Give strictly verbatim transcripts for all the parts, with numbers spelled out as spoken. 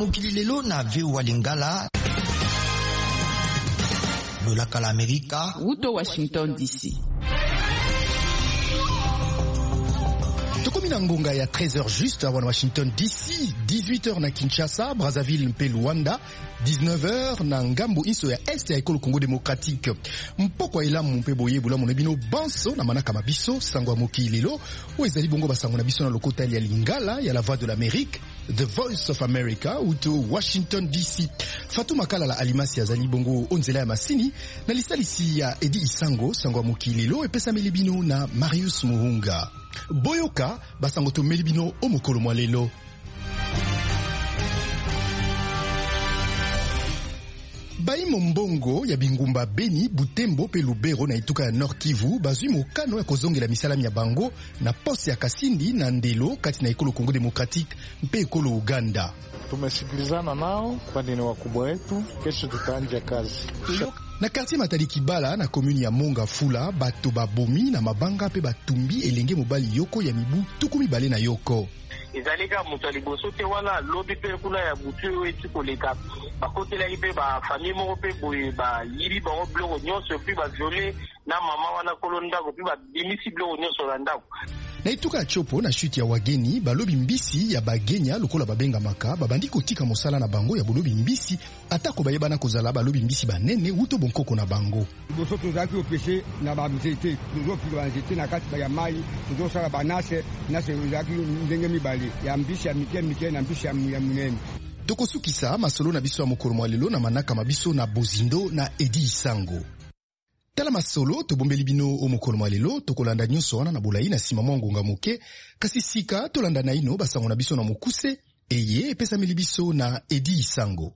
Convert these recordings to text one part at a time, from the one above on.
mokili lelo na Vewa Lingala Lola Kala Amerika Uto Washington D C. Tokomi na ngonga ya treize heures juste avant Washington D C, dix-huit heures na Kinshasa, Brazzaville mpe Luanda, dix-neuf heures na ngambo iso ya est ya ekolo Congo démocratique. Mpoko elamu mpe boyebula mona bino banso na manaka mabiso sangwa moki lelo o ezali bongo basango na biso na lokota ya Lingala ya la voix de l'Amérique, The Voice of America ou to Washington D C. Fatou Makala la alimasi azali bongo onzela ya masini na lisalisi ya Edi Isango sangwa moki lelo epesa melibino na Marius Muhunga. Boyoka basango to melibino o mokolo mwa lelo. Baimo mbongo ya bingumba Beni, Butembo pe Lubero na ituka ya Nord Kivu bazwi mokano ya kozongela misalami ya bango na poste ya Kasindi na Ndelo kati na ekolo Congo Democratique mpe ekolo Uganda. Tumesikilizana nao kwani ni wakubwa wetu, kesho tutaanza kazi. Na quartier Matadi Kibala na commune ya Monga Fula bato babomi na mabanga pe batumbi elenge mobali yoko ya mibu tukumi bale na yoko. Izalika mutali bosote wana lobi pe kuna ya butu eti koleka bakotela ipe ba famille moko pe boye ba yiri ba obloko nyonso pe ba violé na mama wana kolonda ko pe ba dimisi bloko nyonso landako. Na ituka ya chopo na shuti ya wageni balobi mbisi ya bagenya lokola babenga maka babandi kotika mosala na bango ya bolobi mbisi atako bayeba na kozala balobi mbisi banene uto bonkoko na bango. Boso tozaki opeshe na ba mzete tozo pika nzete na kati ya mai tozo sala banase na se zaki ndenge mibale ya mbisi ya mike mike na mbisi ya munene. Tokosukisa masolo na biso ya mokolo mwa lelo na manaka mabiso na Bozindo na Edi Isango. Tala masolo tobombeli bino o mokolo mwa lelo tokolanda nyonso wana na bolayi na sima mwa ngonga moke kasi sika tolanda na ino basango na biso na mokuse eye epesa meli biso na Edi Isango.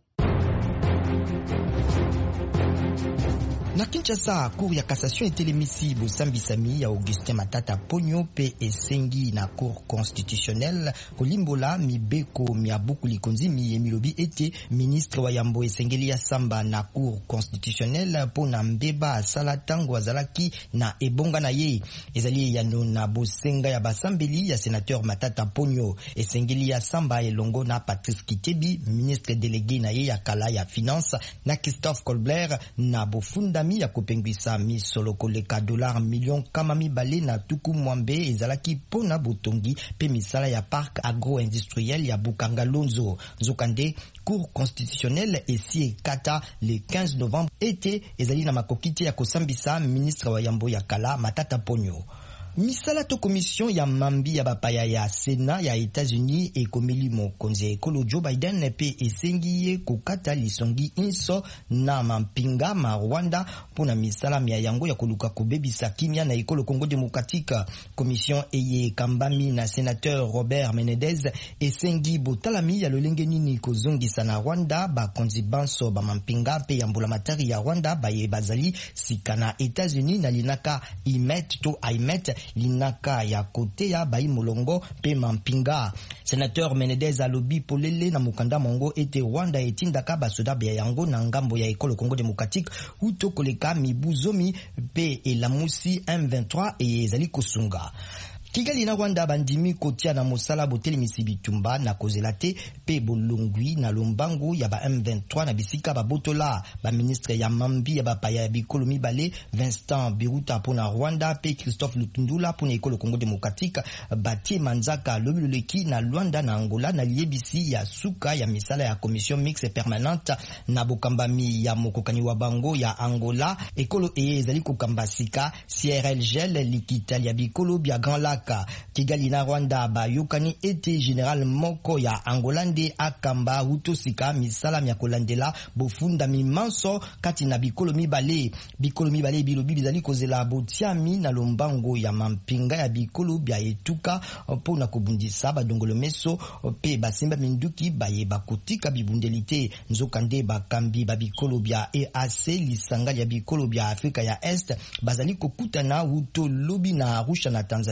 Na Kinshasa, cour ya cassation etelemisi bosambisami ya Augustin Matata Ponyo pe esengi na cour constitutionnelle kolimbola mibeko miabuku likonzimi emilobi ete ministre wa yambo esengeli ya samba na cour constitutionnelle pona mbeba asala tango azalaki na ebonga na ye. Ezali yano na bosenga ya basambeli ya sénateur Matata Ponyo esengeli ya samba elongo na Patrice Kitebi, ministre délégué na ye ya kala ya finance, na Christophe Colbert na bofunda ya kopengwisa misolo koleka dollar million kama mibale na tuku mwambe ezalaki pona botongi pe misala ya parc agro-industriel ya Bukangalonzo. Nzokande cour constitutionnelle esi ekata le quinze novembre ete ezali na makokiti ya kosambisa ministre wa yambo ya kala Matata Ponyo. Misala to commission ya mambi ya bapaya ya Sénat ya États-Unis e komeli mokonzi ekolo Joe Biden pe esengi ye kokata lisongi inso na mampinga ma Rwanda pona misala ya yango ya koluka kobebisa kimia na ekolo Congo démocratique. Commission eye kambami na sénateur Robert Menendez esengi botalami ya lolenge nini kozongisa na Rwanda bakonzi banso ba mampinga pe yambula matari ya Rwanda baye bazali sika na États-Unis na linaka imet to aimet linaka ya kote ya bai molongo pe mampinga. Sénateur Menendez alobi polele na mukanda mongo ete Rwanda etindaka basoda bya yango na ngambo ya ekolo Congo démocratique uto koleka mibuzomi pe elamusi M vingt-trois e ezali kosunga. Kigali na Rwanda bandimi kotia na mosala boteli misibitumba na kozelate pe bolongwi na lombangu ya ba M vingt-trois na bisika ba botola ba ministre ya mambi ya ba paya ya bikolo mibale Vincent Biruta pona Rwanda pe Christophe Lutundula pona ekolo Congo démocratique batie manzaka lobiloleki na Rwanda na Angola na liebisi ya suka ya misala ya commission mixte permanente na bokambami ya mokokani wa bango ya Angola ekolo eye ezali kokambasika C R L gel likita ya bikolo bya Grand Lac. Kigali na Rwanda ba yokani ete general moko ya Angolande akamba utosika misala ya kolandela bofunda mimanso kati na bikolo mibale bikolo mibale bilobi bizali kozela botiami na lombango ya mampinga ya bikolo bya etuka pona kobundisa badongolo meso pe basemba minduki baye bakotika bibundelite nzokande bakambi ba bikolo bya E A C lisanga ya bikolo bya Afrika ya Est bazali kokutana uto lobi na Arusha na Tanzania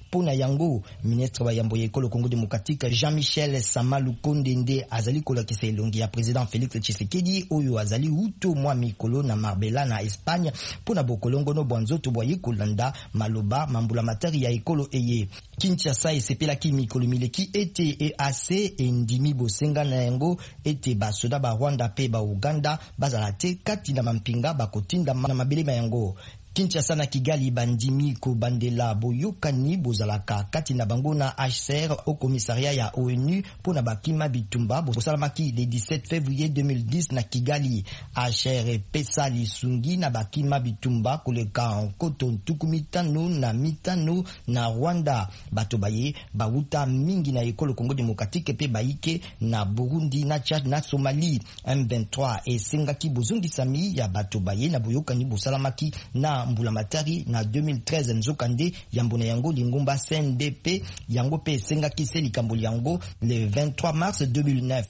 Pona yango ministre wa yambo yekolo Congo démocratique Jean-Michel Sama Lukonde nde azali kolakisa elongi ya président Félix Tshisekedi oyo azali uto mwa mikolo na Marbella na Espagne pona bokolongo no bwanzoto bwa yikolanda maloba mambula matari ya ekolo eye. Kinshasa esepelaki mikolo mileki ete E A C endimi bosenga na yango ete basoda ba Rwanda pe ba Uganda bazala te kati na mampinga bakotinda na mabelema yango. Kinshasa na Kigali bandimi ko bandela boyokani bozalaka kati na bango na H C R au commissariat ya O N U pona bakima bitumba bosalamaki le dix-sept février deux mille dix na Kigali. H C R pesa lisungi na bakima bitumba koleka nkoto ntukumitano na mitano na Rwanda. Bato baye bauta mingi na ekolo Congo démocratique pe baike na Burundi na Tchad na Somalie. M vingt-trois esengaki bozongisami ya bato baye na boyokani bosalamaki na mbula matari na deux mille treize nzokande yambona yango lingumba C N D P yango pe esengaki se likambo yango le vingt-trois mars deux mille neuf.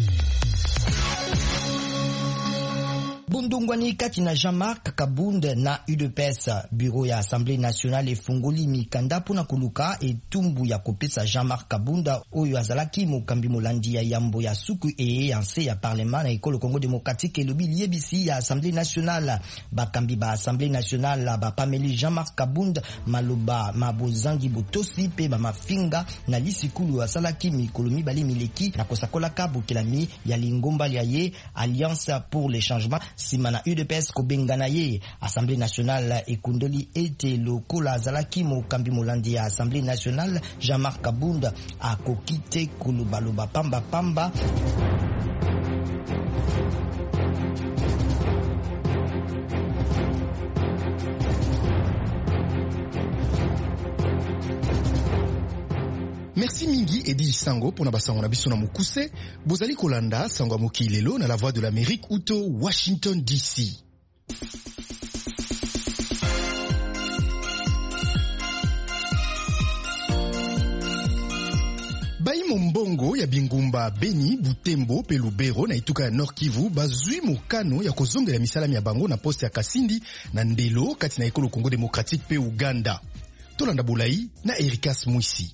Bundungwani kati na Jean-Marc Kabund na U D P S. Bureau ya Assemblée nationale efungoli mikanda pona kuluka etumbu ya kopesa Jean-Marc Kabunda oyo azalaki mokambi molandi ya yambo ya suku e yanse ya parlement na ekolo Congo démocratique elobi liebisi ya Assemblée nationale. Bakambi ba Assemblée nationale ba pameli Jean-Marc Kabunda maloba mabozangi botosi pe ba mafinga na lisikulu asalaki mikolo mibale mileki na kosakola kabukelami ya lingomba ya ye Alliance pour les changements simana U D P S ko bengana ye. Assemblée nationale ekundoli ete lokola azalaki mokambi molandi ya Assemblée nationale Jean-Marc Kabunda akokite kulubaloba pamba pamba. Merci mingi Edi Sango pour na basango na biso na mukuse. Bozali kolanda sango mokilelo na la voix de l'Amérique uto Washington D C. Bayi mombongo ya Bingumba, Beni, Butembo, pe Lubero na ituka ya Nord Kivu bazui mokano ya kozongela misalami ya bango na poste ya Kasindi na Ndelo kati na ekolo Congo démocratique pe Uganda. Tolanda Bulai na Erikas Mwisi.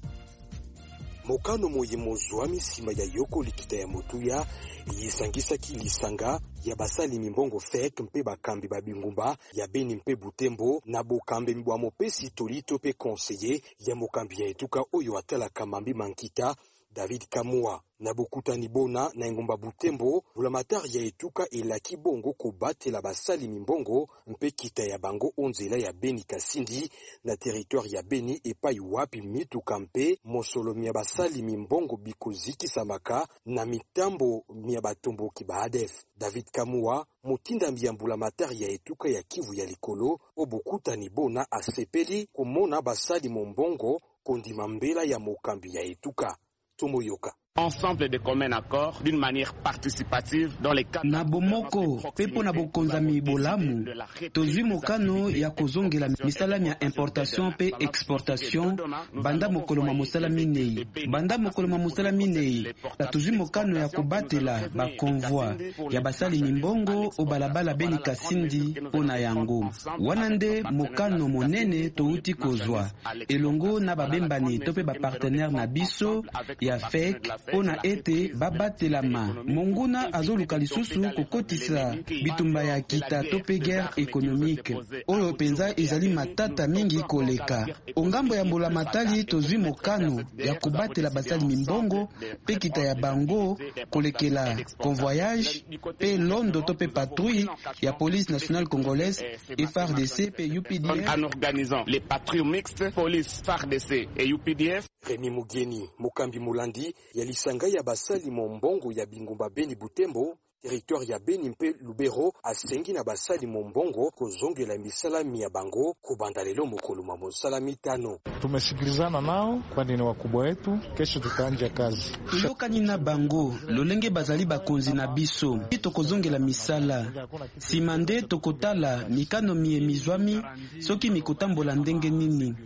Mokano moye mozwa misima ya yoko likita ya motuya yisangisa ki lisanga ya basali mimbongo fek mpe bakambi ba Bingumba ya Beni mpe Butembo na bokambi mbwa mopesi tolito pe conseiller ya mokambi ya etuka oyo atala kamambi mankita David Kamua na bokutani bona na ngomba Butembo bulamatari ya etuka elaki bongo kobate la basali mimbongo mpe kita ya bango onzela ya Beni Kasindi na territoire ya Beni epai wapi mituka mpe mosolomi ya basali mimbongo bikoziki samaka na mitambo mia batombo ki baadef. David Kamua mutinda mbiyambula matari ya etuka ya Kivu ya likolo obokutani bona asepeli komona basali mombongo kondima mbela ya mokambi ya etuka. Tomoyoka. Ensemble de commun accord d'une manière participative dans les cas na bomoko pepo na bokonzami bolamu tozwi mokano ya kozongela misalami ya importation pe exportation banda mokolo ma mosalami nei banda mokolo ma mosalami nei la tozwi mokano ya kobatela ba convoi ya basali mimbongo o balabala Beni Kasindi pona yango wana nde mokano monene touti kozwa elongo na babembani to pe ba partenaire na biso ya F E C pona ete babatelama monguna azoluka lisusu kokotisa bitumba ya kita tope guerre économique oyo penza ezali matata mingi koleka ongambo ya mbola matali tozwi mokano ya kobatela basali mimbongo pe kita ya bango kolekela convoyage pe londo tope patrouille ya police nationale congolaise F A R D C pe U P D F en organisant les patrouilles mixtes police F A R D C et U P D F. Remi Mugeni mokambi mulandi ya lisanga ya basali mombongo ya Bingumba Beni Butembo territoire ya Beni mpe Lubero asengi na basali mombongo kozongela misalami ya bango kubanda lelo mokolo ma mosalami tano. Tumesikilizana nao kwani ni wakubwa wetu, kesho tutaanza kazi. Tulokani na bango lolenge bazali bakonzi na biso tokozongela misala simande tokotala mikano mie mizwami soki mikotambola ndenge nini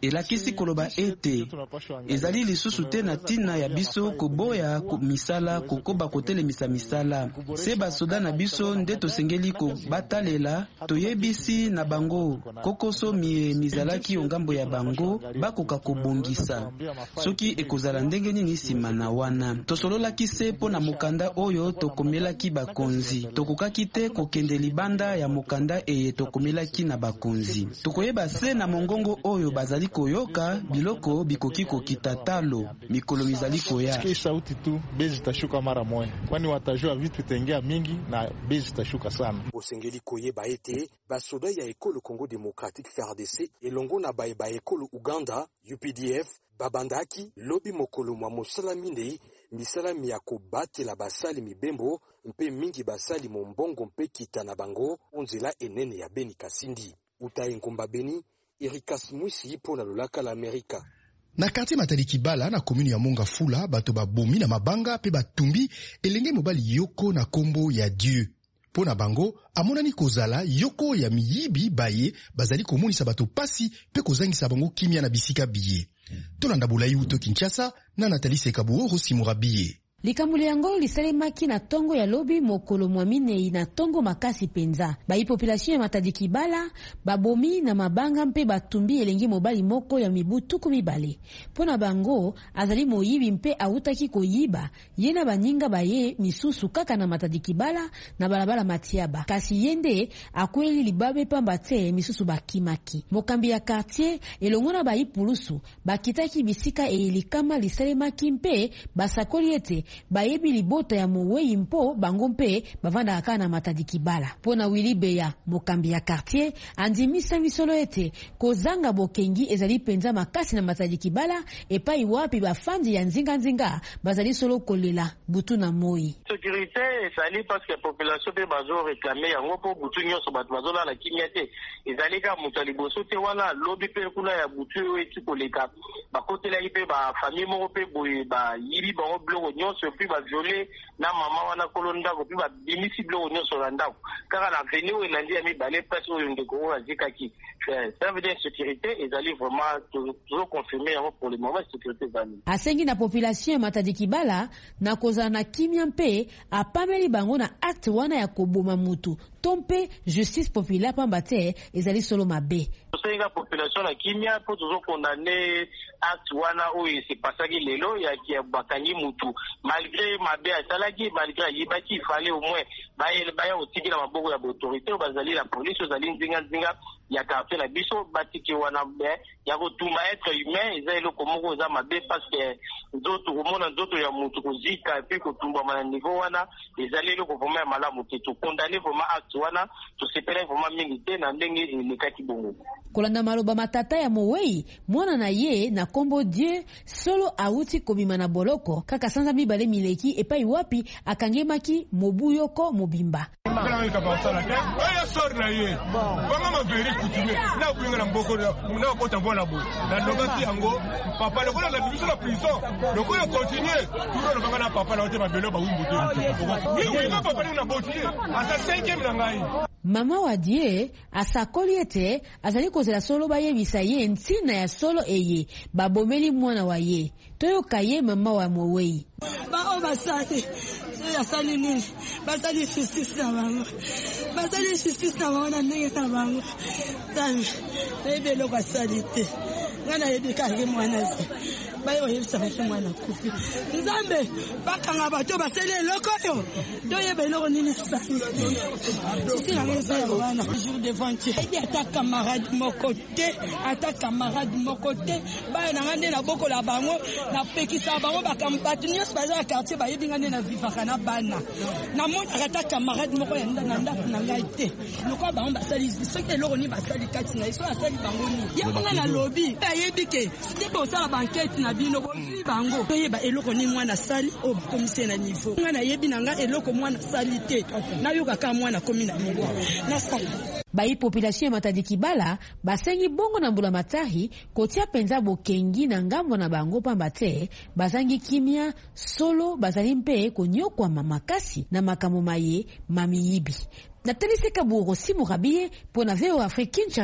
elakisi koloba ete ezali lisusu te na tina ya biso koboya misala kokoba kotelemisa misala. Se basoda na biso nde tosengeli kobatalela toyebisi na bango kokoso mi mizalaki ongambo ya bango bakoka kobongisa soki ekozala ndenge nini nsima na wana. Tosololaki se mpo na mokanda oyo tokomelaki bakonzi, tokokaki te kokende libanda ya mokanda eye tokomelaki na bakonzi. Tokoyeba se na mongongo oyo bazali koyoka biloko bikoki kokita talo mikolo mizali koya. Sauti tu bezi tashuka mara moja, kwani watajua vitu vitengea mingi na bezi tashuka sana. Bosengeli koyeba ete basoda ya ekolo Congo Democratique F A R D C elongo na baye ba ekolo Uganda U P D F babandaki lobi mokolo mwa mosala minei misalami ya kobatela basali mibembo mpe mingi basali mombongo mpe kita na bango onzela enene ya Beni Kasindi. Utaye Ngomba Beni, Erikas Mwisi po na lolaka la Amerika. Na quartier Matadi Kibala na commune ya Monga Fula bato babomi na mabanga pe batumbi elenge mobali Yoko na kombo ya Dieu. Po na bango amonani kozala Yoko ya miyibi baye bazali komonisa bato pasi pe kozangisa bango kimia na bisika biye. Tolanda Bulayi uto Kinshasa na Nathalie Sekabuoro Simurabiye. Likamuli yango lisalemaki na tongo ya lobi mokolo mwamine na tongo makasi penza. Bayi population ya Matadi Kibala babomi na mabanga mpe batumbi elengi mobali moko ya mibutu kumibale. Pona bango azali moyibi mpe autaki koyiba yena baninga baye misusu kaka na Matadi Kibala na balabala Matiaba. Kasi yende akweli libabe pamba te misusu bakimaki. Mokambi ya quartier elongona bayi pulusu bakitaki bisika elikama lisalemaki mpe basakoli ete bayebi libota ya mowei mpo bango mpe bavanda aka na Matadi Kibala. Pona Wilibeya mokambi ya quartier andimisa misolo ete kozanga bokengi ezali penza makasi na Matadi Kibala epai wapi bafandi ya nzinga nzinga bazali solo kolela butu na moi. Sécurité ezali parce que population pe bazo réclamer yango po butu nyonso bato bazola na kimia te ezali ka mutu liboso te wana lobi pe kuna ya butu eti koleka bakotela ipe ba famille moko pe boye ba yiri bango bloko nyonso puis ba violer na mama wana kolonda ko puis ba bimisi bloko nyonso na ndako kaka na venue elandi ya mibale place oyo ndeko oyo azikaki. Ça veut dire sécurité ezali vraiment toujours confirmé pour le moment sécurité ezali. Asengi na population ya Matadi Kibala na kozana na kimia mpe apameli bango na acte wana ya koboma mutu tompe justice populaire pamba te ezali solo mabe. Tosenga population na kimia po toujours condamner acte wana oyo se pasaki lelo ya ki bakangi mutu malgré mabe asalaki malgré yibaki il fallait au moins baye baya otiki na maboko ya autorité bazali la police bazali nzinga nzinga ya quartier na biso batiki wana be ya kotumba être humain ezali loko moko za mabe parce que nzoto komona nzoto ya mutu kozika puis kotumba na niveau wana ezali loko vraiment malamu te to condamner vraiment acte wana to sepele vraiment mingi te na ndenge elekaki bongo. Kolanda maloba matata ya mowei mwana na ye na kombo Dieu solo auti kobima na boloko kaka sanza mibale mileki epai wapi akangemaki mobuyoko mobimba. Mama wa Die asakoli ete azali kozela solo bayebisa ye ntina ya solo eye babomeli mwana wa ye toyoka ye mama wa mowei. Ba o basali asali nini basali justice na bango basali justice na bango na ndenge na bango tani ebe lo basali te ngana yebika ye mwana se bayo yebisa bato mwana kufi nzambe bakanga bato basele loko yo doyebe loko nini sasi sisi na ngeza wana jour devant Dieu edi ata camarade moko te ata camarade moko te bayo na ngande na boko la bango na pekisa bango bakambato nyos baza quartier bayebi ngande na vivaka na bana na mona ata camarade moko ya ndana ndako na ngai te loko bango basali soki loko ni basali kati na iso asali bango ni ya banga na lobby bayebi ke ndipo sala banquette na bino bozi bango toyeba eloko ni mwana sali o bakomise na niveau ngana yebi na nga eloko mwana sali te na yoka ka mwana komi na niveau na sali. Bayi population ya Matadi Kibala basengi bongo na mbula matahi kotia penza bokengi na ngambo na bango pamba te bazangi kimia solo bazali mpe konyokwa mamakasi na makamo maye mamiyibi. Nathalie Sekabuoro Simurabiye pona V O Afrique Kinshasa.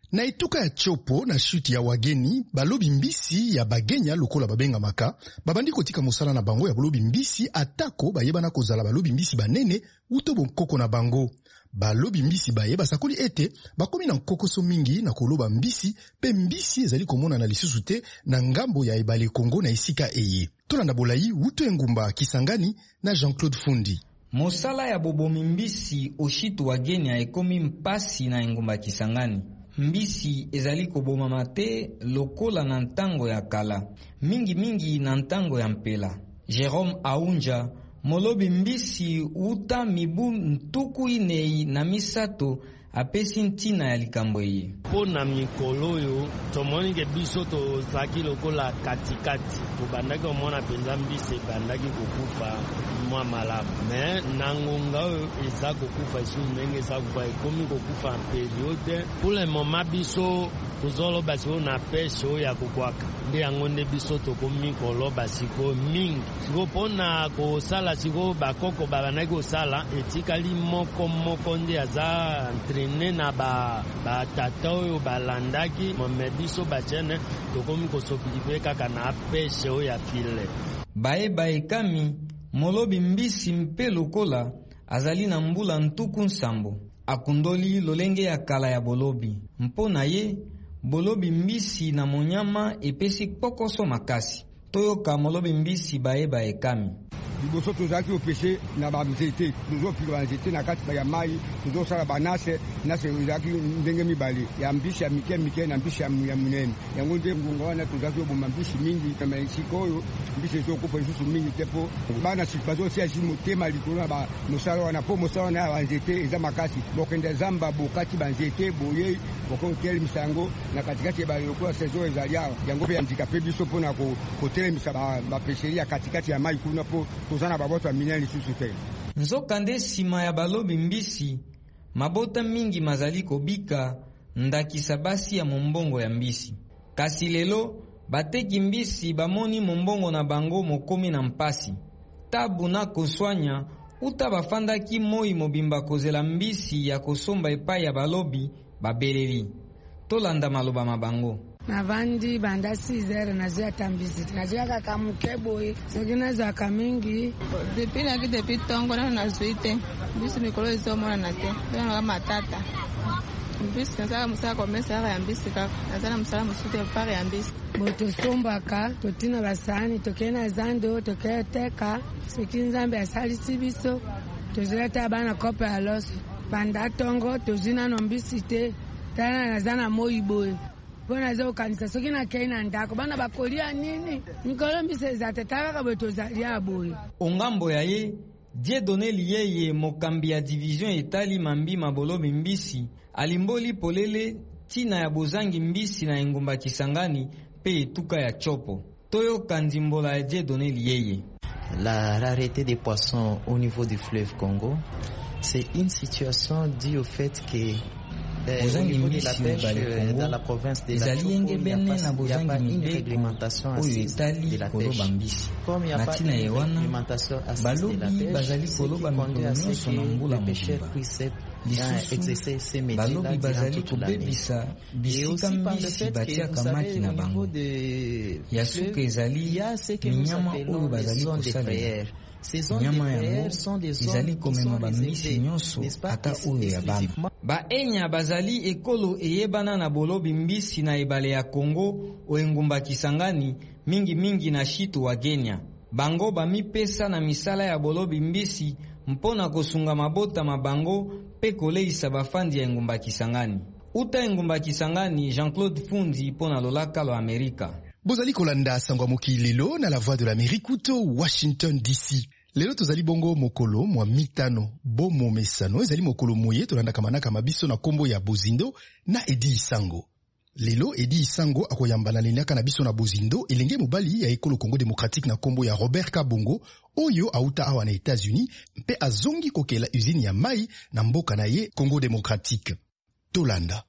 Na etuka ya chopo na shuti ya wageni, balobi mbisi ya bagenya lokola babenga maka, babandi kotika mosala na bango ya balobi mbisi atako bayebana kozala balobi mbisi banene uto bonkoko na bango. Balobi mbisi baye basakoli ete bakomi na nkokoso mingi na koloba mbisi pe mbisi ezali komona na lisusu te na ngambo ya ebale Kongo na esika eye. Tolanda bolai uto engumba Kisangani na Jean-Claude Fundi. Mosala ya bobomi mbisi oshitu wageni ekomi mpasi na engumba Kisangani. Mbisi ezali koboma mate lokola na ntango ya kala, mingi mingi na ntango ya mpela. Jerome Aunja, molobi mbisi uta mibu ntuku inei na misato apesi ntina ya likambo ye. Pona mikolo oyo tomoni ke biso tozaki lokola katikati, tobandaki omona penza mbisi ebandaki kokufa mwa malamu, me na ngonga oyo eza kokufa esu ndenge eza kokufa ekomi kokufa en periode. Pour le moment biso tozoloba sikoyo na peshe oyo ya kokwaka, nde yango nde biso tokomi koloba sikoyo mingi. Sikoyo mpona kosala sikoyo bakoko babandaki kosala etikali moko moko nde aza entraîné na ba batata oyo balandaki, me biso bachene tokomi kosopilipe kaka na peshe oyo ya file. Bae bae kami molobi mbisi mpe lokola azali na mbula ntuku nsambo, akundoli lolenge ya kala ya bolobi. Mpona ye bolobi mbisi na monyama epesi pokoso makasi. Toyoka molobi mbisi bae bae kami. Liboso tozaki opeshe na banzete, tozopika banzete na kati ya mai, tozosala banase, nase ezaki ndenge mibale, ya mbisi ya mike mike na mbisi ya munene. Yango nde ngunga wana tozaki oboma mbisi mingi, kama sikoyo mbisi ezokufa lisusu mingi tepo. Bana sipazo si asi motema likolo ba mosala wana po mosala wana ya banzete eza makasi. Bokende zamba bokati banzete boye, bokonkeli misango na katikati ya baloko saison ezalia. Yango pe handicapé biso pona ko kotelemisa ba ba pesheria katikati ya mai kuna po tozana babota minene lisusu te. Nzokande sima ya balobi mbisi, mabota mingi mazali kobika ndakisa basi ya mombongo ya mbisi. Kasi lelo bateki mbisi bamoni mombongo na bango mokomi na mpasi. Tabu na koswanya uta bafandaki moi mobimba kozela mbisi ya kosomba epai ya balobi babeleli. Tolanda maloba mabango. Navandi banda sizere na zia tambisi na zia kaka mkeboe segina za kamingi depi na ki depi tongo na na suite bisi mikolo iso mona na te na matata bisi na musaka komesa ya mbisi kaka na musaka musute pare ya mbisi boto sombaka totina basani tokena zando toketeka sekinzambe asali sibiso tozileta bana kope alos banda tongo tozina no mbisi te tana na zana moiboe. Bona zo kanisa soki na keina ndako bana bakolia nini mikolo mbise za tetaka kabeto za liaboy. Ongambo ya ye Dieudonné Liyeye mokambi ya division etali mambi mabolobi mbisi alimboli polele tina ya bozangi mbisi na engumba Kisangani pe etuka ya chopo. Toyo kandimbola ya Dieudonné Liyeye. La rareté des poissons au niveau du fleuve Congo, c'est une situation due au fait que bozangi mbisi dans la province de la Chopo, il n'y a pas une réglementation assez de la pêche. Comme il n'y a pas une réglementation assez de la pêche, ce qui conduit à ce que les pêcheurs puissent exercer ces métiers-là durant toute l'année. Et aussi par le fait que, vous savez, au niveau de fleuve, il y a ce que nous appelons les zones de frayères. Ces zones de frayères sont des zones qui sont réservées, n'est-ce pas, exclusivement. Baenya bazali ekolo eyebana na bolobi mbisi na ebale ya Kongo oengumba Kisangani mingi mingi na shitu wagenya. Bango bamipesa na misala ya bolobi mbisi mpona kosunga mabota mabango pe koleisa bafandi ya engumba Kisangani. Uta engumba Kisangani, Jean-Claude Fundi pona lolaka lo Amerika. Bozali kolanda sangwa moki lelo na la voix de l'Amérique uto Washington D C. Lelo tozali bongo mokolo mwa mitano bomo mesano ezali mokolo moye tolanda kamanaka mabiso na kombo ya Bozindo na Edi Isango. Lelo Edi Isango akoyambana lenaka na biso na Bozindo elenge mobali ya ekolo Congo démocratique na kombo ya Robert Kabongo oyo auta awa na États-Unis mpe azongi kokela usine ya mai na mboka na ye Congo démocratique. Tolanda.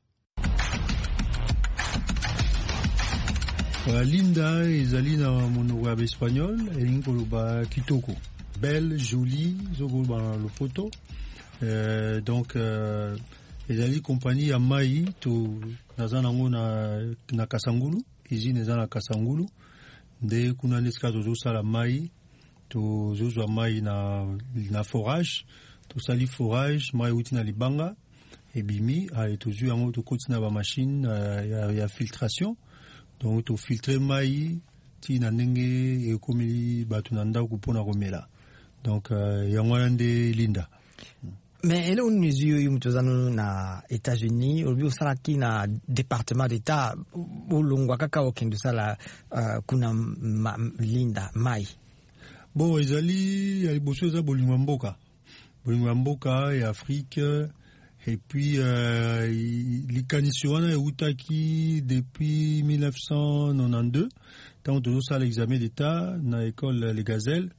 Linda ezali na monoko ya espagnol elingi koloba kitoko. Belle, jolie, zokoloba na lopoto. Euh, donc euh, ezali compagnie ya mai to naza nango na na Kasangulu, usine eza na Kasangulu, nde kuna nde sika tozosala mai, tozozwa mai na na forage, tosali forage mai euti na libanga ebimi aye tozwi yango tokoti na bamachine ya, ya filtration, donc tofiltre mai ti na ndenge ekomeli bato na ndako mpona komela, donc uh, yango wana nde linda. Mais ele une mesure yu mtozano na États-Unis, obi osalaki na département d'État olongwa kaka okendo sala uh, kuna ma, linda mai. Bon, ezali ya liboso eza bolingo mboka. Bolingo mboka ya Afrique, et puis euh, likanisi wana eutaki depuis mille neuf cent quatre-vingt-douze, tant tozosala l'examen d'État na école Les Gazelles.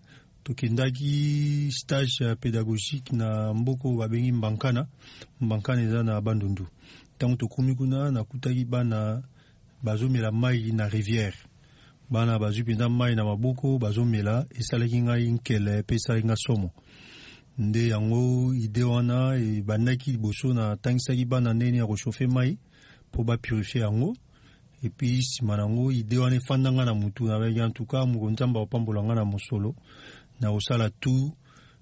Tokendaki stage pédagogique na mboko babengi Mbankana, Mbankana eza na Bandundu. Tango tokomi kuna nakutaki bana bazomela mai na rivière. Bana bazwi penda mai na maboko bazomela, esalaki ngai nkele pe esalaki nga somo. Nde yango ide wana ebandaki liboso na tangisaki bana ndeni ya kochauffe mai po ba purifier yango. Et puis sima nango ide wana efandanga na mutu na baki en tout cas mukonzamba opambola nga na mosolo. Na osala tout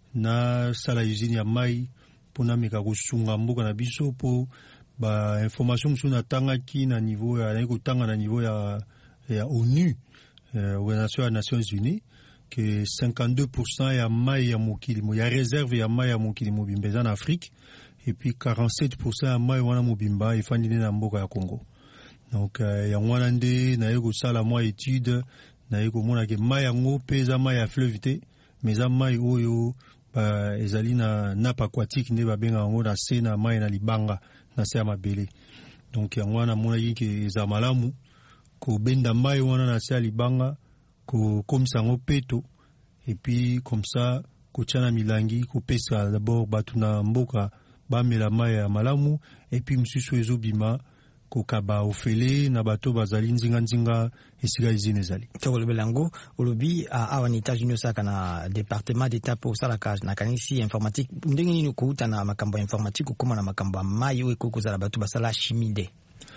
na sala usine ya mai pona meka kosunga mboka na biso po ba information musu na tangaki na niveau ya na kotanga na niveau ya ya ONU, euh, Organisation des Nations Unies, que cinquante-deux pour cent ya mai ya mokili mo ya réserve ya mai ya mokili mobimba en Afrique, et puis quarante-sept pour cent ya mai wana mobimba efandi na mboka ya Congo. Donc euh, ya wana nde na yeko sala moi étude na yeko mona ke mai yango peza mai ya fleuve te, mais a mai oyo ba ezali na nappe aquatique nde babenga yango na se na mai na libanga na se ya mabele. Donc yango wana mona yike eza malamu ko benda mai wana na se ya libanga ko komisa yango peto, et puis comme ça ko tchana milangi ko pesa d'abord batu na mboka bamela mai ya malamu, et puis msusu ezobima kokaba ofele na bato bazali nzinga nzinga esika izine ezali. Toko lebelango olobi awa ni États-Unis saka na département d'État pour sala ka na kanisi informatique, ndenge nini kuuta na makambo informatique koma na makambo mai we koko za bato basala chimie de.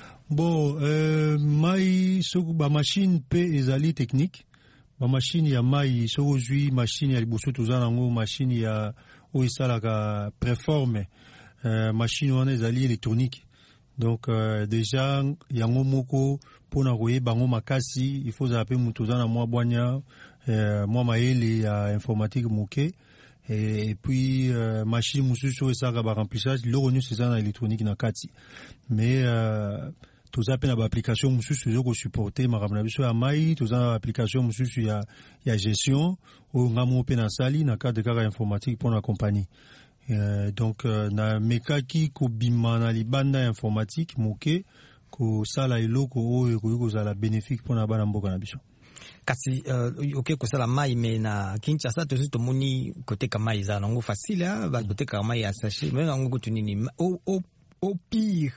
Bon, euh, mai soko ba machine pe ezali technique, ba machine ya mai soko zui machine ya liboso tozana ngo machine ya o esala ka préforme, euh, machine wana ezali électronique. Donc euh, déjà yango moko pona koye bango makasi il faut zape mutu zana mwa bwanya euh, mwa maele ya informatique moke, et, et puis euh, machine mususu esaka ba remplissage loko nyo sezana électronique na kati, mais euh, tozape na ba application mususu zoko supporter makambo na biso ya mai, tozana application mususu ya ya gestion o ngamo pe na sali na cadre kaka informatique pona compagnie. Euh, donc euh, na mekaki ko bima na libanda informatique moke ko sala eloko oyo ko zala bénéfique pona bana mboka na biso. Kasi uh, okay ko sala mai me na Kinshasa to to moni koteka mai za nango facile ah ba koteka mai ya sachet mais nango kutunini o o au pire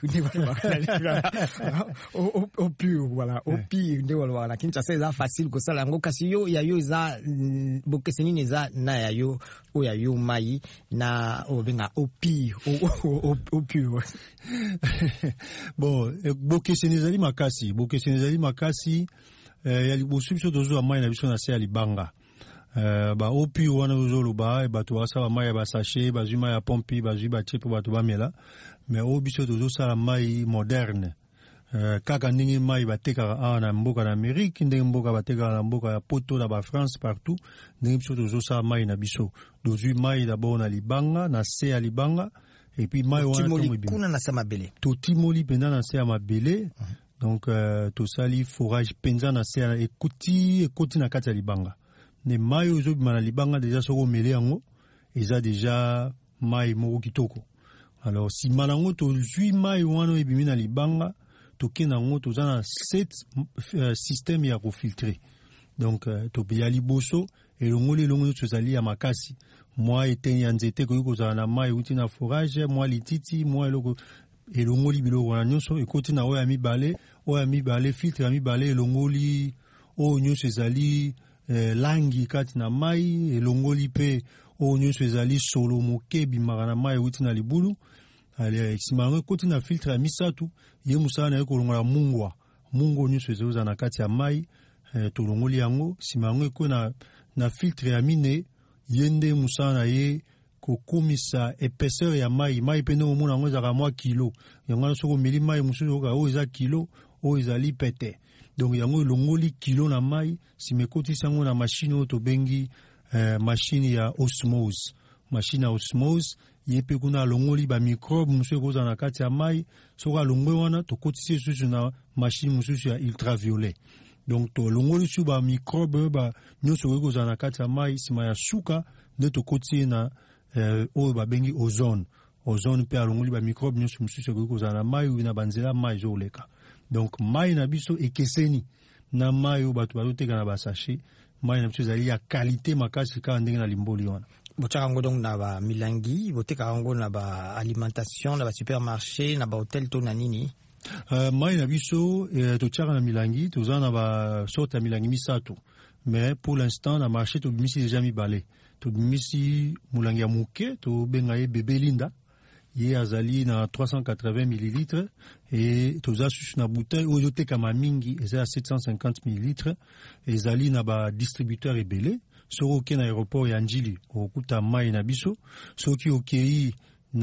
au, au pire voilà au pire nde wala Kinshasa eza facile ko sala ngo kasi yo ya yo za bokeseni ne za na ya yo o ya yo mai na o benga au pire au au pire. Bon bokeseni zali makasi bokeseni zali makasi eh, ya liboso biso tozo mai na biso na se ya libanga. Uh, ba opi wana uzoluba bato wasala mai ba sachet bazwi mai ya pompi bazwi ba chepo bato bamela, mais obiso tozo sala mai moderne, uh, kaka ndenge mai batekaka awa na mboka na Amérique, ndenge mboka batekaka na mboka ya poto na ba France partout, ndenge biso tozo sala mai na biso dozwi mai d'abord na libanga na se ya libanga, et puis mai wana timoli kuna na sama bele to timoli penda na se ya mabele. Uh-huh. Donc uh, to sali forage penza na se ya ekoti ekoti na kati ya libanga. Ne mai ozobima na libanga déjà soko mele yango eza déjà mai moko kitoko. Alors si malango tozwi mai wana ebimi na libanga tokenda yango toza na sept uh, système ya kofiltre. Donc uh, tobiya liboso elongoli elongo tozali ya makasi, mwa eteni ya nzete koki kozala na mai euti na forage, mwa lititi, mwa eloko elongoli biloko wana nyonso ekoti na oyo ya mibale, oyo ya mibale filtre ya mibale elongoli oyo nyonso ezali Eh, langi kati na mai elongoli pe oyo nyonso ezali solo moke bimaka na mai euti na libulu, ale simango koti na filtre ya misatu ye musala na ekolongola mungwa mungo nyonso ezoza na kati ya mai eh, tolongoli yango simango eko na na filtre ya mine yende musala na ye kokumisa épaisseur ya mai mai pe ndenge omona yango ezalaka mwa kilo yango wana soki omeli mai mosusu okoka oyo eza kilo oyo ezali pete donc yango elongoli kilo na mai nsima ekotisi yango na mashine oyo tobengi eh, mashine ya osmose mashine ya osmose ye mpe kuna alongoli bamicrobe mosusu ekozala na kati ya mai soki alongwe wana tokotisi lisusu na mashine mosusu ya ultraviolet donc tolongoli su bamicrobe oyo ba nyonso oyo ekozala na kati ya mai nsima ya suka nde tokotisi na eh, oyo babengi ozone ozone mpe alongoli bamicrobe nyonso mosusu ekoki kozala na mai oyo na banzela mai ezoleka donc mai na biso ekeseni na mai oyo bato bazoteka na basashe mai na biso ezali ya kalite makasi kaka ndenge na limboli wana botiaka yango donc na bamilangi botekaka yango na baalimentation na basupermarché na bahotel to na nini uh, mai na biso uh, totiaka na milangi toza na basorte ya milangi misato mais pour l'instant na marché tobimisi deja mibale tobimisi molangi ya moke tobenga ye bebe linda ye azali na trois cent quatre-vingts millilitres et toza susu na bouteille oyo ezotekama mingi eza ya sept cent cinquante millilitres ezali na badistributeur ebele soki okei na aéroport ya njili okokuta mai na biso soki okei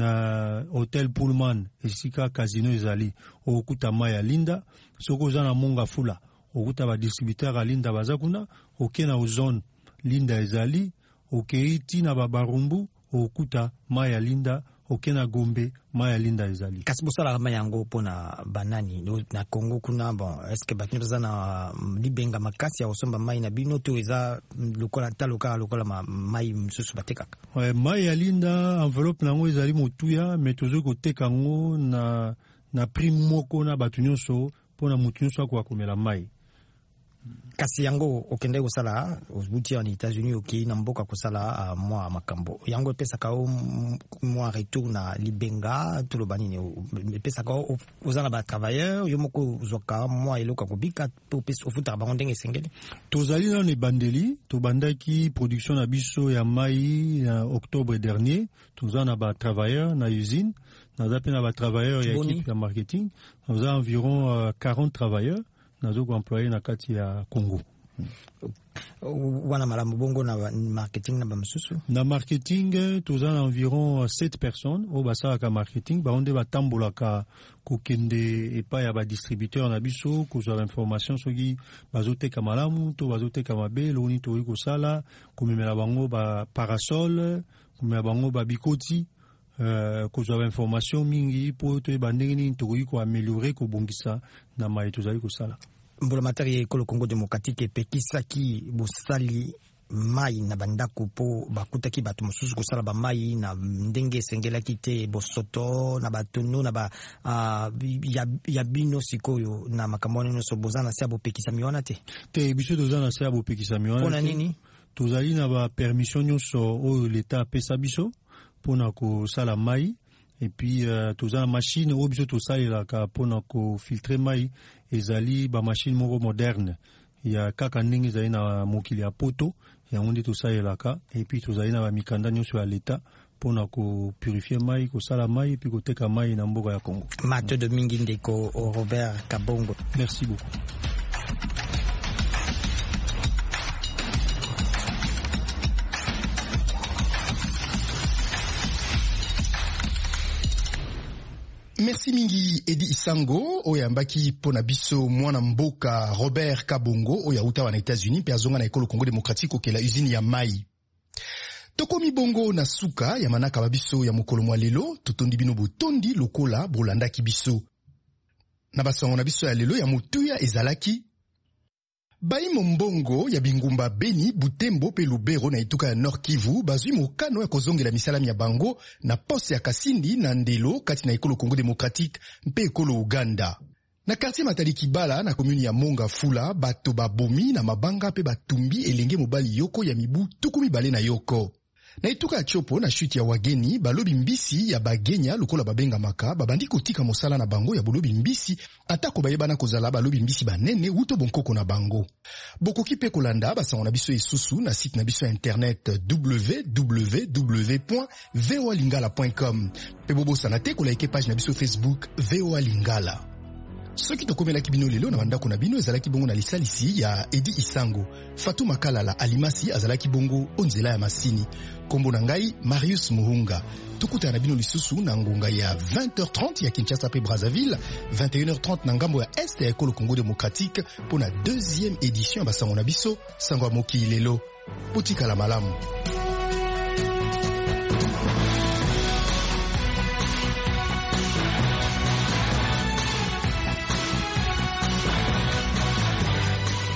na hotel Pullman esika casino ezali okokuta mai ya linda soki oza na monga fula okokuta badistributeur ya linda baza kuna okei na ozone linda ezali okei ti na babarumbu okokuta mai ya linda okei na Gombe mai ya linda ezali kasi bosalaka mai yango mpona banani na Congo kuna bon estce bato baza na libenga makasi ya kosomba mai na bino to eza lokola ta lokola lokola mai mosusu batekaka ouais, mai ya linda enveloppe nango ezali motuya mais tozoki koteka yango na, na prix moko na bato nyonso mpona motu nyonso akoka komela mai kasi yango okende kosala obuti en États-Unis okei na mboka kosala uh, mwa makambo yango epesaka o mwa retour na libenga toloba nini epesaka oza na batravailleur yo moko ozwaka mwa eloko kobika po ofutaka bango ndenge esengeli tozali nano ebandeli tobandaki production na biso ya mai na octobre dernier toza na batravailleur na usine naza mpe na batravailleur ya équipe ya marketing naza environ uh, quarante travailleurs nazo employé na kati ya Congo. Wana malamu bongo na marketing na bamsusu na marketing toza na environ sept personnes au basalaka marketing baonde batambolaka kokende epai ya badistributeur na biso kozwa information soki bazoteka malamu to bazoteka mabe loni toyi kosala komemela bango ba parasol komemela bango babikoti Uh, kozwa information mingi po toyeba ndenge nini tokoki koameliore kobongisa na mai tozali kosala mbulamatari ya ekolo Congo démocratique epekisaki bosali mai na bandako po bakutaki bato mosusu kosala bamai na ndenge esengelaki te bosoto na batono na ba uh, ya, ya bino sikoyo na makambo wana nyonso boza na se ya bopekisami wana te te biso toza na se ya bopekisami wana mpona nini tozali na bapermission nyonso oyo leta apesa biso pona ko sala mai et puis uh, toza na machine oyo biso tosalelaka pona ko filtre mai ezali ba machine moko moderne ya kaka ndenge ezali na mokili ya poto yango nde tosalelaka et puis tozali na bamikanda nyonso ya leta pona ko purifier mai kosala mai et puis koteka mai na mboka ya Congo. Mathieu de mingi ndeko Robert Kabongo, merci beaucoup. Merci mingi Edi Isango oya mbaki pona biso mwana mboka Robert Kabongo oya uta wana États-Unis pe azonga na ekolo Congo démocratique okela usine ya mai. Tokomi bongo na suka ya manaka babiso ya mokolo mwa lelo totondi bino botondi lokola bolanda ki biso. Na basango na biso ya lelo ya mutuya ezalaki Baimo mbongo ya bingumba Beni, Butembo pe Lubero na ituka ya Nord Kivu bazwi mokano ya kozongela misalami ya bango na poste ya Kasindi na Ndelo kati na ekolo Congo démocratique mpe ekolo Uganda. Na quartier Matali Kibala na commune ya Monga Fula bato babomi na mabanga pe batumbi elenge mobali yoko ya mibu tuku mibale na yoko. Na ituka ya Chopo na shuti ya wageni balobi mbisi ya bagenya lokola babenga maka babandi kotika mosala na bango ya bolobi mbisi atako bayebana kozala balobi mbisi banene uto bonkoko na bango. Bokoki pe kolanda basango na biso esusu na site na biso internet w w w point v o a lingala point com pe bobosana te kolaike page na biso Facebook V O A Lingala. Soki tokomelaki bino lelo na bandako na bino ezalaki bongo na lisalisi ya Edi Isango, Fatuma Kalala Alimasi azalaki bongo onzela ya masini. Kombo na ngai Marius Muhunga. Tukutana na bino lisusu na ngonga ya vingt heures trente ya Kinshasa pe Brazzaville, vingt et une heures trente na ngambo ya Est ya Ekolo Congo Démocratique pour la deuxième édition ya basango na biso sango ya mokili lelo. Potika la malamu.